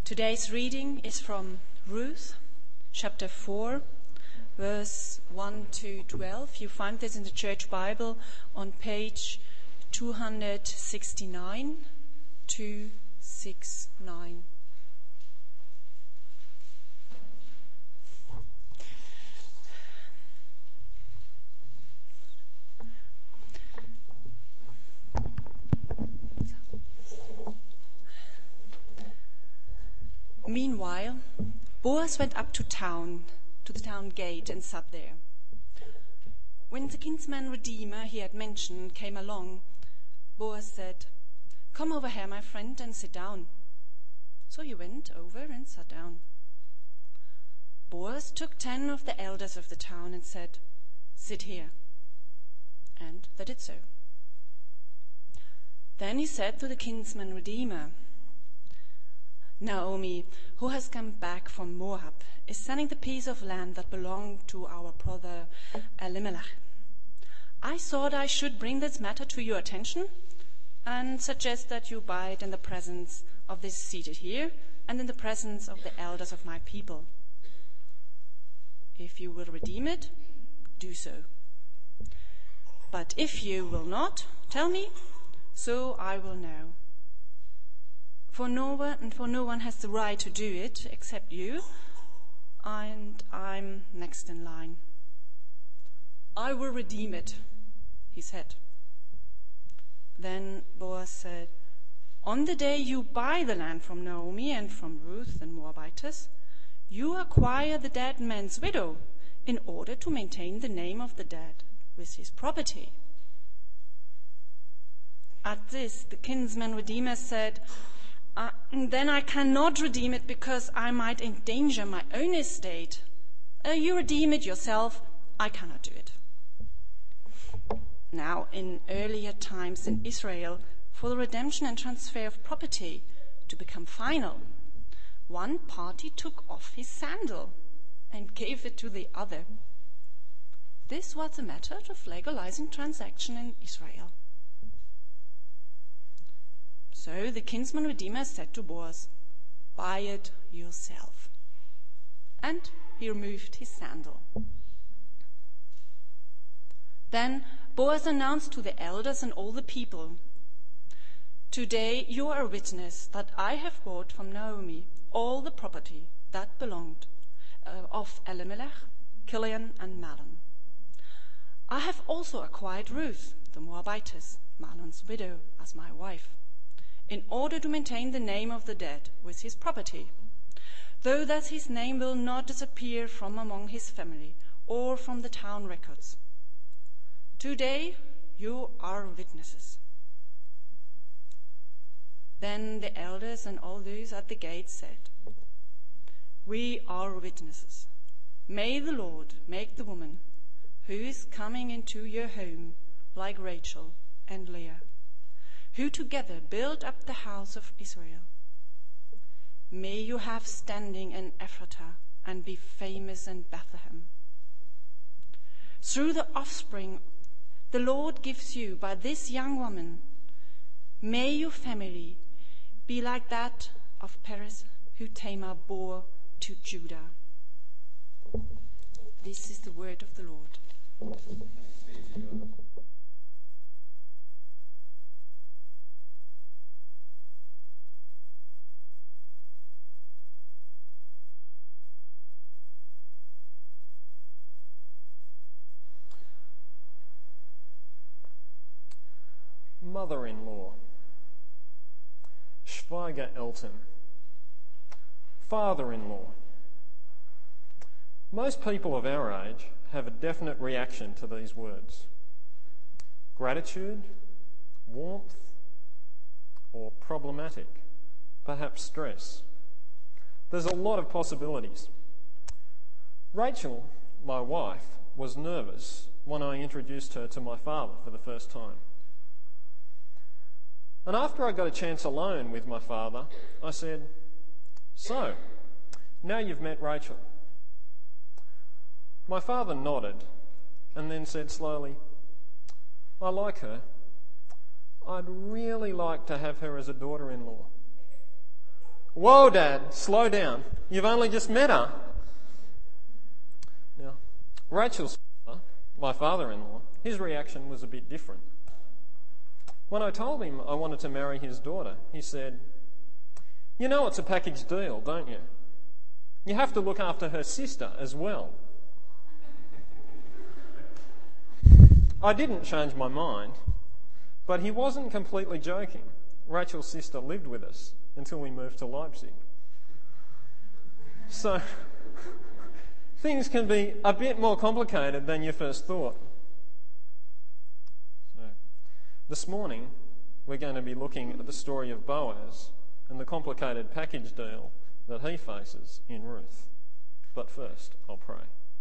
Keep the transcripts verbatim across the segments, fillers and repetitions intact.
Today's reading is from Ruth, chapter four, verse one to twelve. You find this in the Church Bible on page two sixty-nine, two sixty-nine. Meanwhile, Boaz went up to town, to the town gate, and sat there. When the kinsman redeemer he had mentioned came along, Boaz said, "Come over here, my friend, and sit down." So he went over and sat down. Boaz took ten of the elders of the town and said, "Sit here." And they did so. Then he said to the kinsman redeemer, "Naomi, who has come back from Moab, is sending the piece of land that belonged to our brother Elimelech. I thought I should bring this matter to your attention and suggest that you buy it in the presence of this seated here and in the presence of the elders of my people. If you will redeem it, do so. But if you will not, tell me, so I will know. For no one, for no one has the right to do it except you, and I'm next in line." "I will redeem it," he said. Then Boaz said, "On the day you buy the land from Naomi and from Ruth the Moabitess, you acquire the dead man's widow in order to maintain the name of the dead with his property." At this, the kinsman redeemer said, Uh, then I cannot redeem it because I might endanger my own estate. Uh, you redeem it yourself. I cannot do it. Now, in earlier times in Israel, for the redemption and transfer of property to become final, one party took off his sandal and gave it to the other. This was the method of legalizing transaction in Israel. So the kinsman redeemer said to Boaz, "Buy it yourself." And he removed his sandal. Then Boaz announced to the elders and all the people, "Today you are a witness that I have bought from Naomi all the property that belonged uh, of Elimelech, Kilion, and Mahlon. I have also acquired Ruth, the Moabitess, Mahlon's widow, as my wife, in order to maintain the name of the dead with his property, though that his name will not disappear from among his family or from the town records. Today you are witnesses." Then the elders and all those at the gate said, "We are witnesses. May the Lord make the woman who is coming into your home like Rachel and Leah, who together build up the house of Israel. May you have standing in Ephratah and be famous in Bethlehem. Through the offspring the Lord gives you by this young woman, may your family be like that of Perez, who Tamar bore to Judah." This is the word of the Lord. Mother-in-law, Schwiegereltern, father-in-law. Most people of our age have a definite reaction to these words. Gratitude, warmth, or problematic, perhaps stress. There's a lot of possibilities. Rachel, my wife, was nervous when I introduced her to my father for the first time. And after I got a chance alone with my father, I said, "So, now you've met Rachel." My father nodded and then said slowly, "I like her. I'd really like to have her as a daughter-in-law. Whoa, Dad, slow down. You've only just met her. Now, Rachel's father, my father-in-law, his reaction was a bit different. When I told him I wanted to marry his daughter, he said, "You know it's a package deal, don't you? You have to look after her sister as well." I didn't change my mind, but he wasn't completely joking. Rachel's sister lived with us until we moved to Leipzig. So, things can be a bit more complicated than you first thought. So, this morning, we're going to be looking at the story of Boaz and the complicated package deal that he faces in Ruth. But first, I'll pray.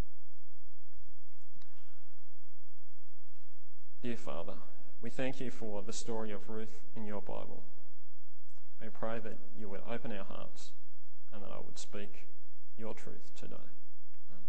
Dear Father, we thank you for the story of Ruth in your Bible. I pray that you would open our hearts and that I would speak your truth today. Amen.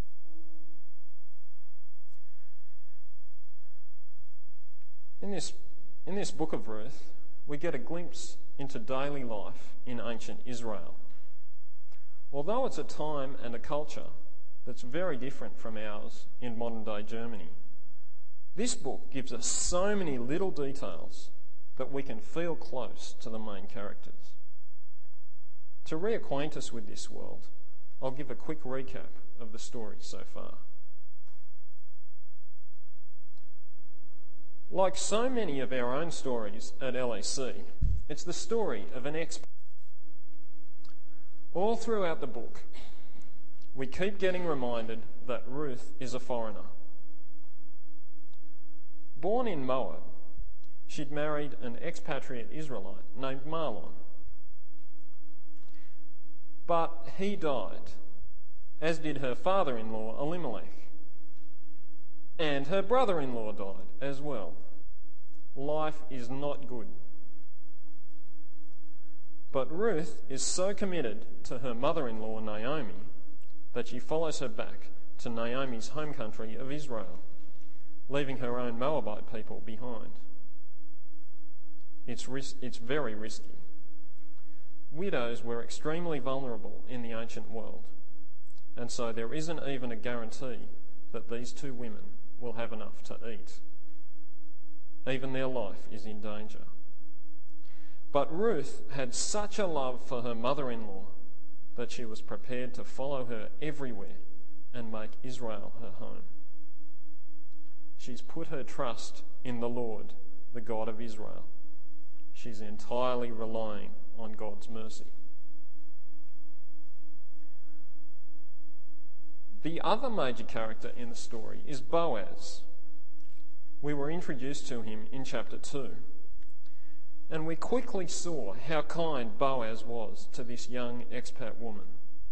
In this, in this book of Ruth, we get a glimpse into daily life in ancient Israel. Although it's a time and a culture that's very different from ours in modern-day Germany, this book gives us so many little details that we can feel close to the main characters. To reacquaint us with this world, I'll give a quick recap of the story so far. Like so many of our own stories at L A C, it's the story of an expat. All throughout the book, we keep getting reminded that Ruth is a foreigner. Born in Moab, she'd married an expatriate Israelite named Mahlon. But he died, as did her father-in-law Elimelech. And her brother-in-law died as well. Life is not good. But Ruth is so committed to her mother-in-law Naomi that she follows her back to Naomi's home country of Israel, leaving her own Moabite people behind. It's, ris- it's very risky. Widows were extremely vulnerable in the ancient world, and so there isn't even a guarantee that these two women will have enough to eat. Even their life is in danger. But Ruth had such a love for her mother-in-law that she was prepared to follow her everywhere and make Israel her home. She's put her trust in the Lord, the God of Israel. She's entirely relying on God's mercy. The other major character in the story is Boaz. We were introduced to him in chapter two, and we quickly saw how kind Boaz was to this young expat woman.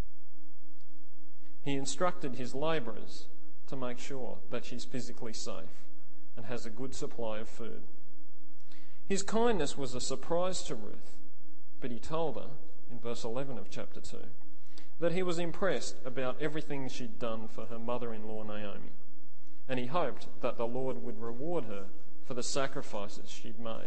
He instructed his labourers to make sure that she's physically safe and has a good supply of food. His kindness was a surprise to Ruth, but he told her, in verse eleven of chapter two, that he was impressed about everything she'd done for her mother-in-law Naomi, and he hoped that the Lord would reward her for the sacrifices she'd made.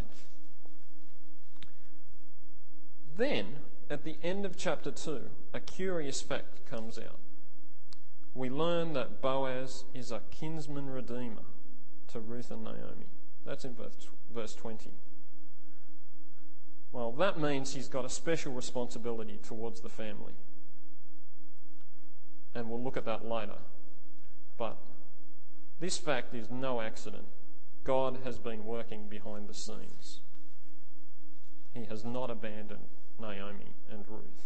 Then, at the end of chapter two, a curious fact comes out. We learn that Boaz is a kinsman redeemer to Ruth and Naomi. That's in verse, verse twenty. Well, that means he's got a special responsibility towards the family. And we'll look at that later. But this fact is no accident. God has been working behind the scenes. He has not abandoned Naomi and Ruth.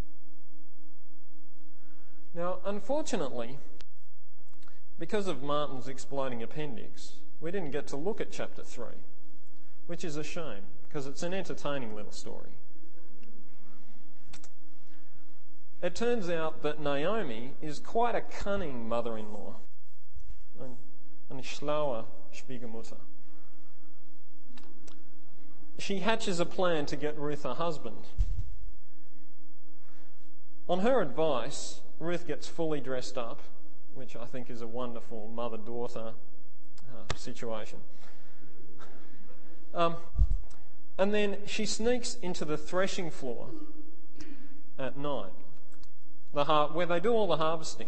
Now, unfortunately, because of Martin's exploding appendix, we didn't get to look at chapter three, which is a shame, because it's an entertaining little story. It turns out that Naomi is quite a cunning mother-in-law, eine schlaue Schwiegermutter. She hatches a plan to get Ruth a husband. On her advice, Ruth gets fully dressed up, which I think is a wonderful mother-daughter uh, situation. Um, and then she sneaks into the threshing floor at night, the har- where they do all the harvesting.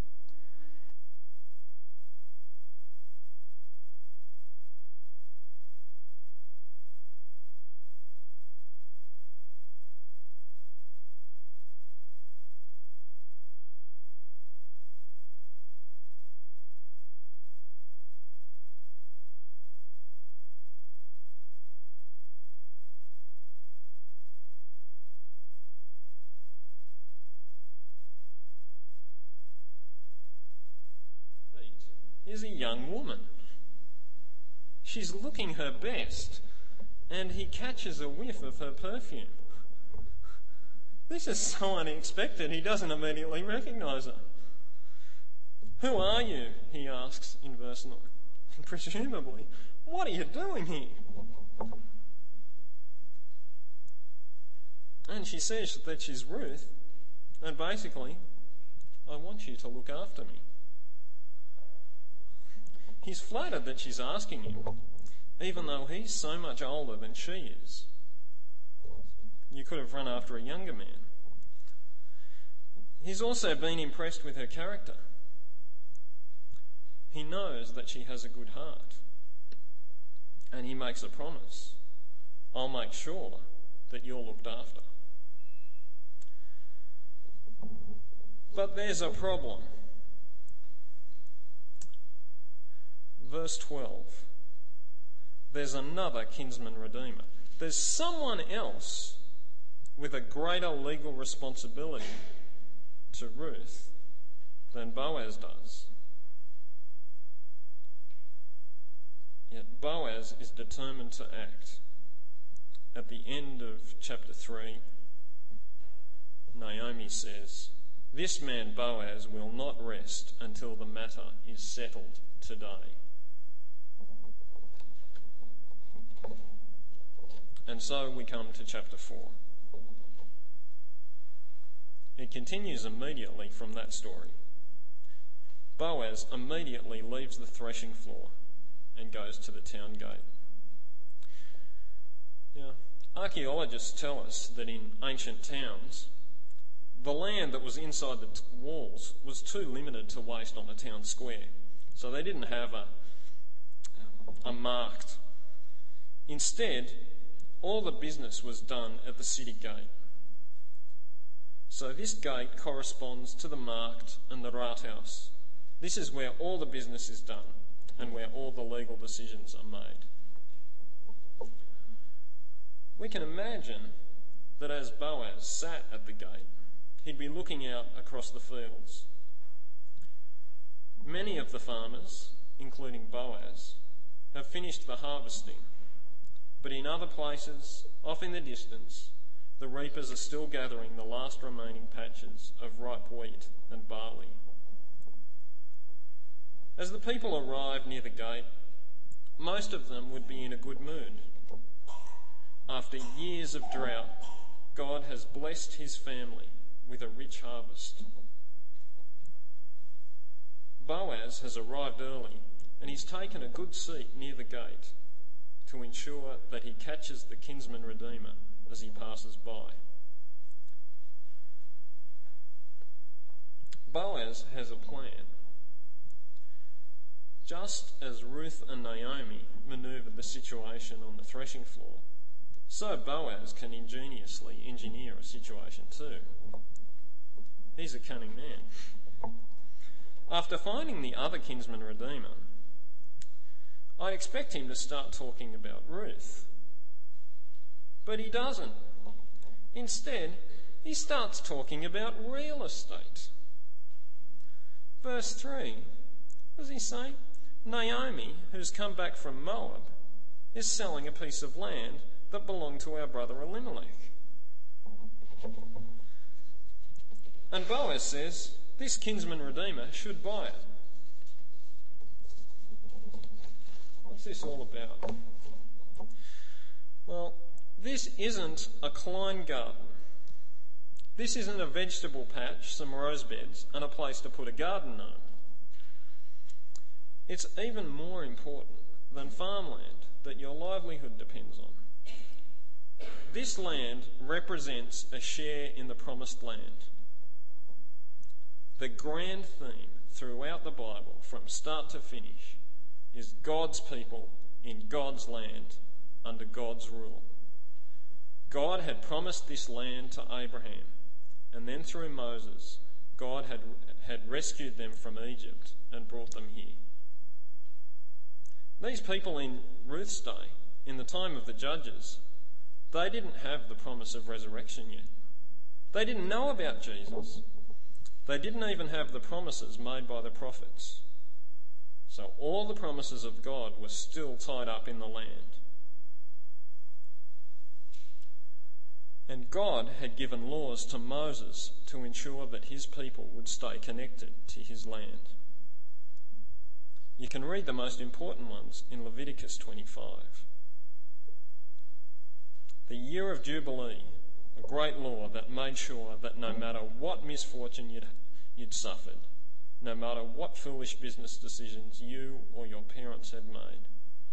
Is a young woman. She's looking her best, and he catches a whiff of her perfume. This is so unexpected, he doesn't immediately recognise her. "Who are you?" he asks in verse nine. Presumably, "What are you doing here?" And she says that she's Ruth, and basically, "I want you to look after me." He's flattered that she's asking him, even though he's so much older than she is. You could have run after a younger man. He's also been impressed with her character. He knows that she has a good heart. And he makes a promise. "I'll make sure that you're looked after." But there's a problem. Verse twelve. There's another kinsman redeemer. There's someone else with a greater legal responsibility to Ruth than Boaz does. Yet Boaz is determined to act. At the end of chapter three, Naomi says, "This man Boaz will not rest until the matter is settled today." And so we come to chapter four. It continues immediately from that story. Boaz immediately leaves the threshing floor and goes to the town gate. Now, archaeologists tell us that in ancient towns, the land that was inside the t- walls was too limited to waste on a town square. So they didn't have a, a marked. Instead, all the business was done at the city gate. So this gate corresponds to the markt and the Rathaus. This is where all the business is done and where all the legal decisions are made. We can imagine that as Boaz sat at the gate, he'd be looking out across the fields. Many of the farmers, including Boaz, have finished the harvesting. But in other places, off in the distance, the reapers are still gathering the last remaining patches of ripe wheat and barley. As the people arrive near the gate, most of them would be in a good mood. After years of drought, God has blessed his family with a rich harvest. Boaz has arrived early and he's taken a good seat near the gate to ensure that he catches the kinsman redeemer as he passes by. Boaz has a plan. Just as Ruth and Naomi manoeuvred the situation on the threshing floor, so Boaz can ingeniously engineer a situation too. He's a cunning man. After finding the other kinsman redeemer, I expect him to start talking about Ruth. But he doesn't. Instead, he starts talking about real estate. Verse three, what does he say? Naomi, who's come back from Moab, is selling a piece of land that belonged to our brother Elimelech. And Boaz says, this kinsman redeemer should buy it. What's this all about? Well, this isn't a Klein garden. This isn't a vegetable patch, some rose beds, and a place to put a garden gnome. It's even more important than farmland that your livelihood depends on. This land represents a share in the promised land. The grand theme throughout the Bible, from start to finish, is God's people in God's land under God's rule. God had promised this land to Abraham, and then through Moses, God had, had rescued them from Egypt and brought them here. These people in Ruth's day, in the time of the judges, they didn't have the promise of resurrection yet. They didn't know about Jesus. They didn't even have the promises made by the prophets. So all the promises of God were still tied up in the land. And God had given laws to Moses to ensure that his people would stay connected to his land. You can read the most important ones in Leviticus twenty-five. The year of Jubilee, a great law that made sure that no matter what misfortune you'd, you'd suffered, no matter what foolish business decisions you or your parents had made,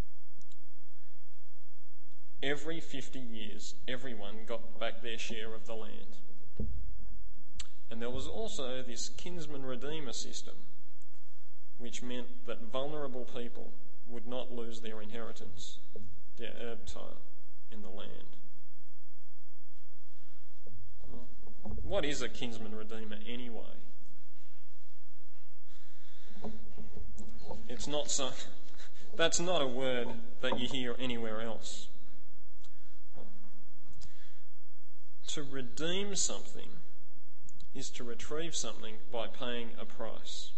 every fifty years, everyone got back their share of the land. And there was also this kinsman redeemer system, which meant that vulnerable people would not lose their inheritance, their erbteil, in the land. What is a kinsman redeemer anyway? It's not so. That's not a word that you hear anywhere else. To redeem something is to retrieve something by paying a price.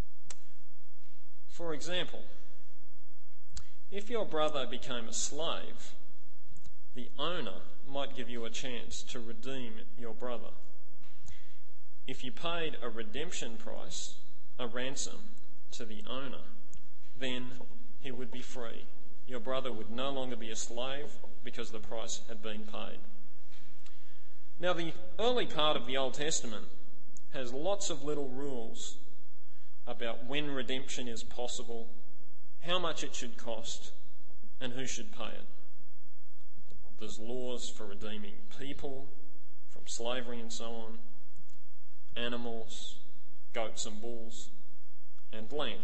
For example, if your brother became a slave, the owner might give you a chance to redeem your brother. If you paid a redemption price, a ransom, to the owner, then he would be free. Your brother would no longer be a slave because the price had been paid. Now, the early part of the Old Testament has lots of little rules about when redemption is possible, how much it should cost, and who should pay it. There's laws for redeeming people from slavery and so on, animals, goats and bulls, and land.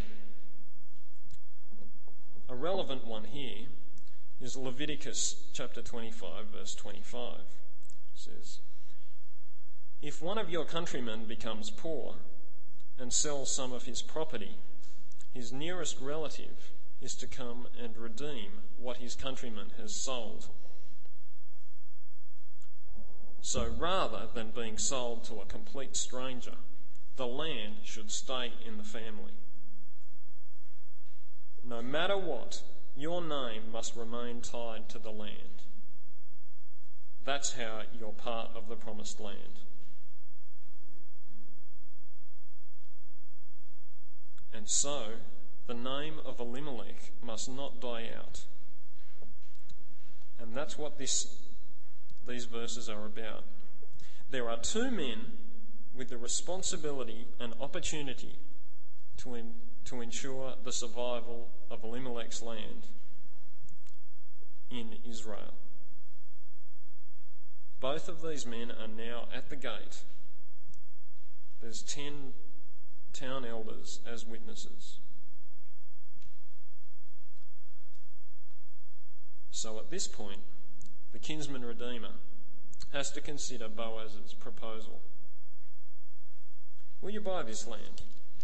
A relevant one here is Leviticus chapter twenty-five, verse twenty-five. It says, "If one of your countrymen becomes poor and sells some of his property, his nearest relative is to come and redeem what his countryman has sold. So rather than being sold to a complete stranger, the land should stay in the family. No matter what, your name must remain tied to the land. That's how you're part of the promised land." And so, the name of Elimelech must not die out. And that's what this, these verses are about. There are two men with the responsibility and opportunity to, in, to ensure the survival of Elimelech's land in Israel. Both of these men are now at the gate. There's ten town elders as witnesses. So at this point, the kinsman redeemer has to consider Boaz's proposal. Will you buy this land?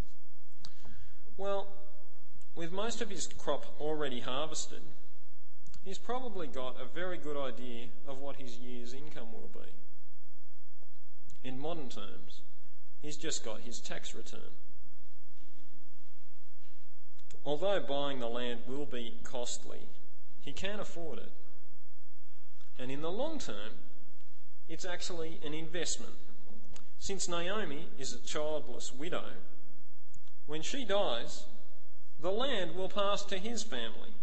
Well, with most of his crop already harvested, he's probably got a very good idea of what his year's income will be. In modern terms, he's just got his tax return. Although buying the land will be costly, he can afford it. And in the long term, it's actually an investment. Since Naomi is a childless widow, when she dies, the land will pass to his family.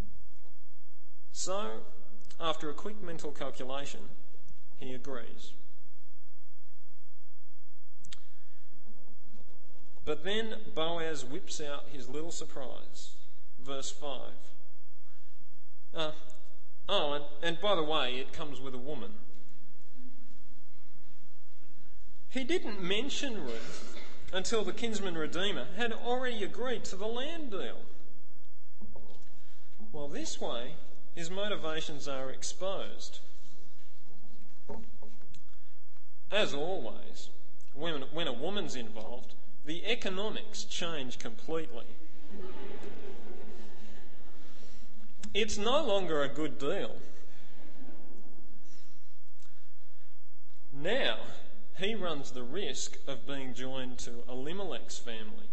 So, after a quick mental calculation, he agrees. But then Boaz whips out his little surprise. Verse five. Uh, Oh, and, and by the way, it comes with a woman. He didn't mention Ruth until the kinsman redeemer had already agreed to the land deal. Well, this way, his motivations are exposed. As always, when, when a woman's involved, the economics change completely. It's no longer a good deal. Now, he runs the risk of being joined to Elimelech's family.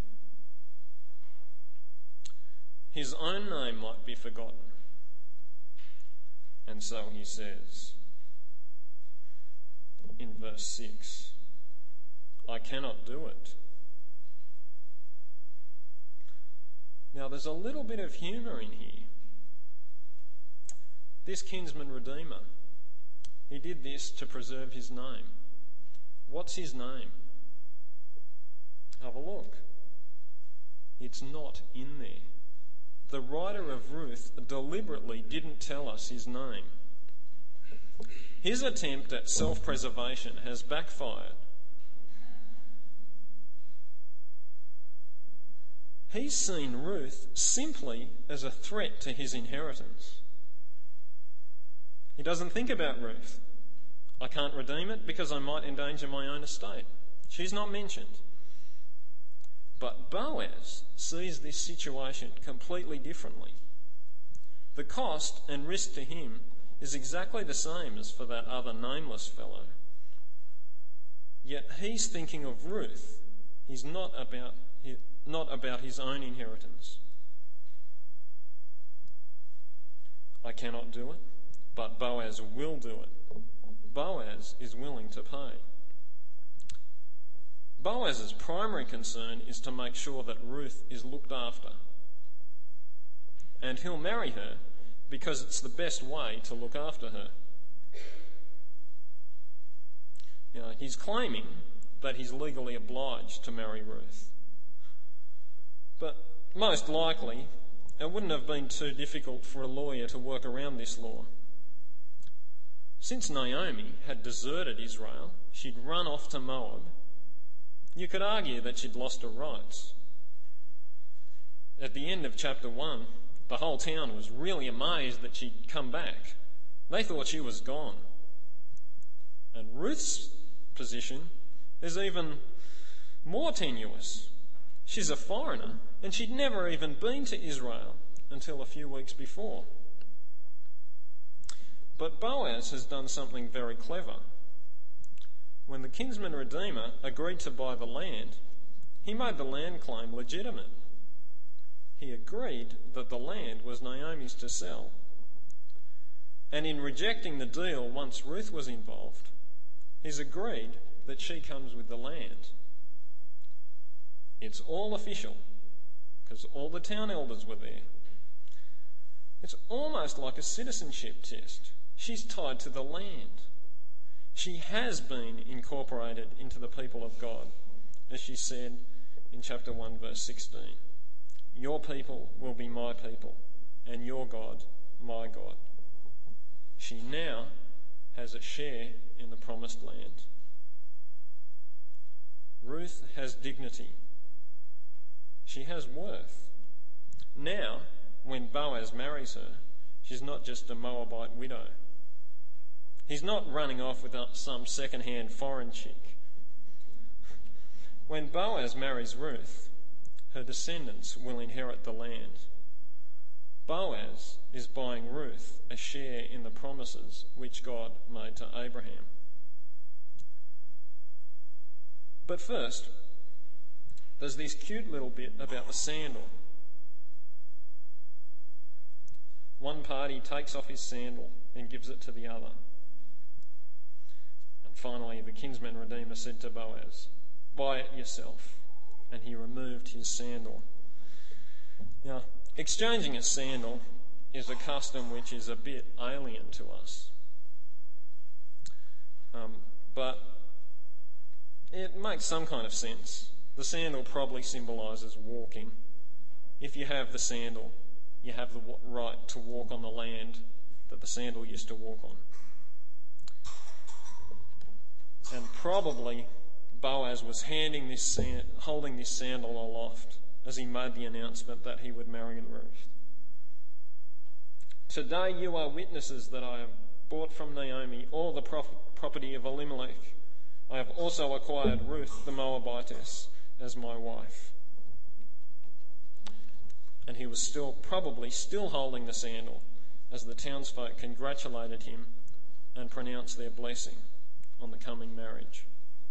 His own name might be forgotten. And so he says in verse six, I cannot do it. Now there's a little bit of humour in here. This kinsman redeemer, he did this to preserve his name. What's his name? Have a look. It's not in there. The writer of Ruth deliberately didn't tell us his name. His attempt at self-preservation has backfired. He's seen Ruth simply as a threat to his inheritance. He doesn't think about Ruth. I can't redeem it because I might endanger my own estate. She's not mentioned. But Boaz sees this situation completely differently. The cost and risk to him is exactly the same as for that other nameless fellow. Yet he's thinking of Ruth. He's not about, not about his own inheritance. I cannot do it, but Boaz will do it. Boaz is willing to pay. Boaz's primary concern is to make sure that Ruth is looked after. And he'll marry her because it's the best way to look after her. You know, he's claiming that he's legally obliged to marry Ruth. But most likely, it wouldn't have been too difficult for a lawyer to work around this law. Since Naomi had deserted Israel, she'd run off to Moab. You could argue that she'd lost her rights. At the end of chapter one, the whole town was really amazed that she'd come back. They thought she was gone. And Ruth's position is even more tenuous. She's a foreigner, and she'd never even been to Israel until a few weeks before. But Boaz has done something very clever. When the kinsman redeemer agreed to buy the land, he made the land claim legitimate. He agreed that the land was Naomi's to sell. And in rejecting the deal once Ruth was involved, he's agreed that she comes with the land. It's all official, because all the town elders were there. It's almost like a citizenship test. She's tied to the land. She has been incorporated into the people of God, as she said in chapter one, verse sixteen. Your people will be my people, and your God, my God. She now has a share in the promised land. Ruth has dignity. She has worth. Now, when Boaz marries her, she's not just a Moabite widow. He's not running off with some second-hand foreign chick. When Boaz marries Ruth, her descendants will inherit the land. Boaz is buying Ruth a share in the promises which God made to Abraham. But first, there's this cute little bit about the sandal. One party takes off his sandal and gives it to the other. And finally, the kinsman redeemer said to Boaz, "Buy it yourself." And he removed his sandal. Now, exchanging a sandal is a custom which is a bit alien to us. Um, but it makes some kind of sense. The sandal probably symbolises walking. If you have the sandal, you have the right to walk on the land that the sandal used to walk on. And probably Boaz was handing this sand, holding this sandal aloft as he made the announcement that he would marry Ruth. Today you are witnesses that I have bought from Naomi all the prop- property of Elimelech. I have also acquired Ruth the Moabitess as my wife. And he was still, probably still holding the sandal as the townsfolk congratulated him and pronounced their blessing on the coming marriage.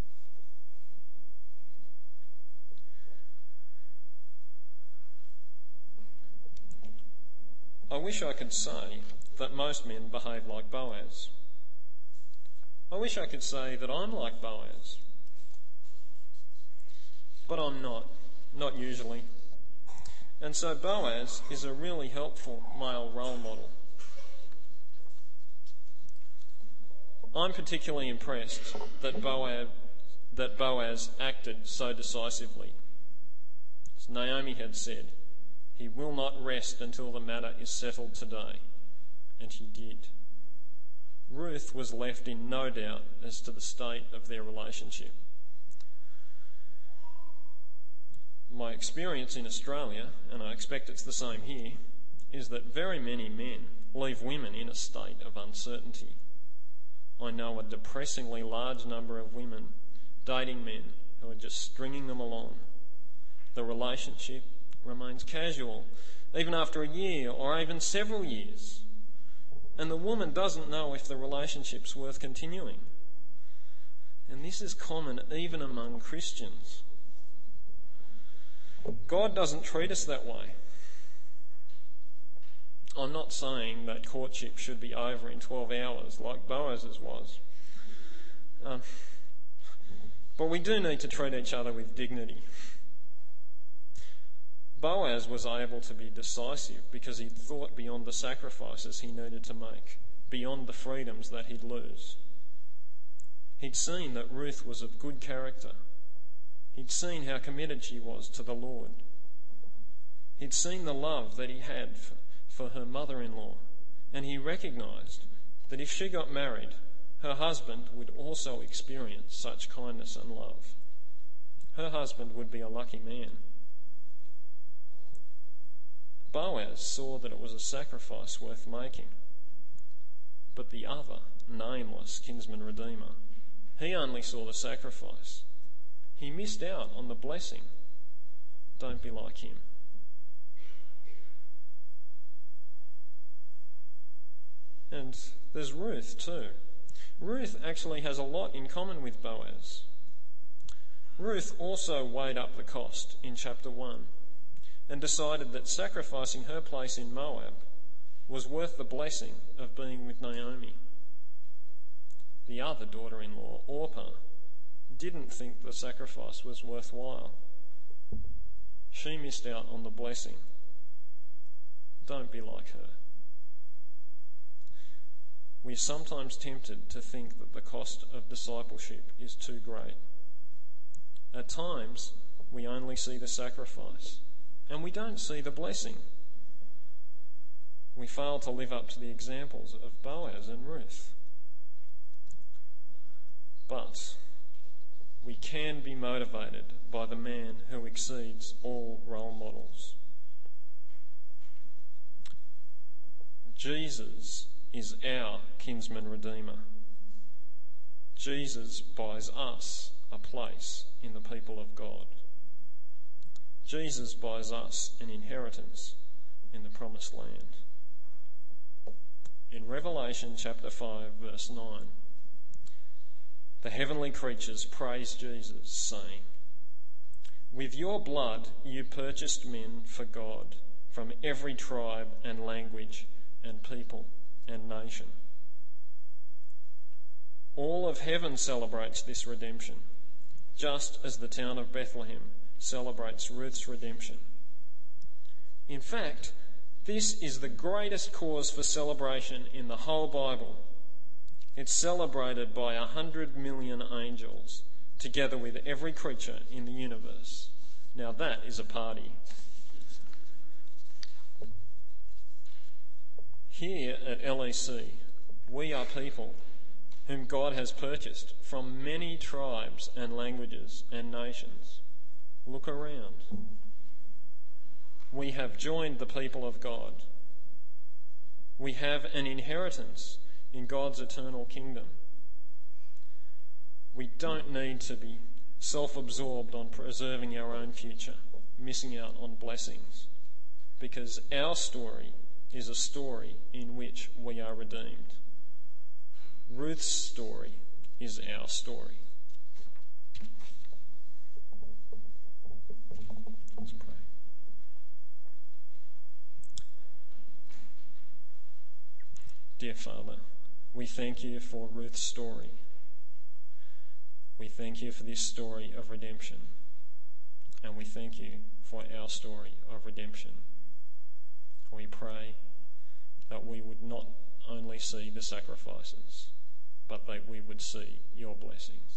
I wish I could say that most men behave like Boaz. I wish I could say that I'm like Boaz. But I'm not, not usually. And so Boaz is a really helpful male role model. I'm particularly impressed that Boaz, that Boaz acted so decisively. As Naomi had said, he will not rest until the matter is settled today. And he did. Ruth was left in no doubt as to the state of their relationship. My experience in Australia, and I expect it's the same here, is that very many men leave women in a state of uncertainty. I know a depressingly large number of women dating men who are just stringing them along. The relationship remains casual, even after a year or even several years. And the woman doesn't know if the relationship's worth continuing. And this is common even among Christians. God doesn't treat us that way. I'm not saying that courtship should be over in twelve hours like Boaz's was. Um, but we do need to treat each other with dignity. Boaz was able to be decisive because he'd thought beyond the sacrifices he needed to make, beyond the freedoms that he'd lose. He'd seen that Ruth was of good character. He'd seen how committed she was to the Lord. He'd seen the love that he had for, for her mother-in-law, and he recognised that if she got married, her husband would also experience such kindness and love. Her husband would be a lucky man. Boaz saw that it was a sacrifice worth making. But the other, nameless kinsman redeemer, he only saw the sacrifice. He missed out on the blessing. Don't be like him. And there's Ruth too. Ruth actually has a lot in common with Boaz. Ruth also weighed up the cost in chapter one and decided that sacrificing her place in Moab was worth the blessing of being with Naomi. The other daughter-in-law, Orpah, didn't think the sacrifice was worthwhile. She missed out on the blessing. Don't be like her. We are sometimes tempted to think that the cost of discipleship is too great. At times, we only see the sacrifice, and we don't see the blessing. We fail to live up to the examples of Boaz and Ruth. But we can be motivated by the man who exceeds all role models. Jesus is our kinsman redeemer. Jesus buys us a place in the people of God. Jesus buys us an inheritance in the promised land. In Revelation chapter five, verse nine, the heavenly creatures praise Jesus, saying, "With your blood you purchased men for God from every tribe and language and people and nation." All of heaven celebrates this redemption, just as the town of Bethlehem celebrates Ruth's redemption. In fact, this is the greatest cause for celebration in the whole Bible. It's celebrated by a hundred million angels, together with every creature in the universe. Now that is a party. Here at L E C, we are people whom God has purchased from many tribes and languages and nations. Look around. We have joined the people of God. We have an inheritance in God's eternal kingdom. We don't need to be self-absorbed on preserving our own future, missing out on blessings, because our story is a story in which we are redeemed. Ruth's story is our story. Let's pray. Dear Father, we thank you for Ruth's story. We thank you for this story of redemption, and we thank you for our story of redemption. We pray that we would not only see the sacrifices, but that we would see your blessing.